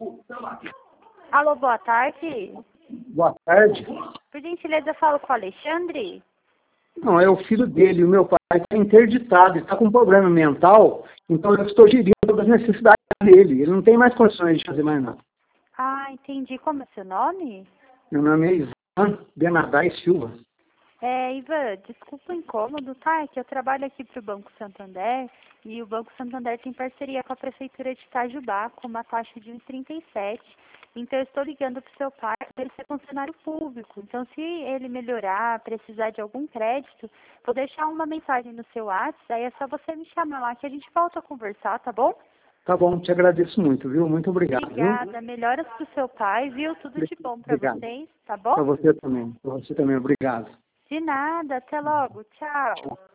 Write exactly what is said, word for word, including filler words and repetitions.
Alô, boa tarde. Boa tarde. Por gentileza, eu falo com o Alexandre? Não, é o filho dele. O meu pai está interditado, está com um problema mental, então eu estou gerindo todas as necessidades dele. Ele não tem mais condições de fazer mais nada. Ah, entendi. Como é seu nome? Meu nome é Ivan Bernardais Silva. É, Ivan, desculpa o incômodo, tá? É que eu trabalho aqui pro Banco Santander e o Banco Santander tem parceria com a Prefeitura de Itajubá com uma taxa de um vírgula trinta e sete. Então, eu estou ligando pro seu pai para ele ser funcionário público. Então, se ele melhorar, precisar de algum crédito, vou deixar uma mensagem no seu WhatsApp, aí é só você me chamar lá que a gente volta a conversar, tá bom? Tá bom, te agradeço muito, viu? Muito obrigado, Obrigada. viu? Melhoras pro seu pai, viu? Tudo de bom para Obrigado. vocês, tá bom? Para você também. Para você também, obrigado. De nada. Até logo. Tchau. Tchau.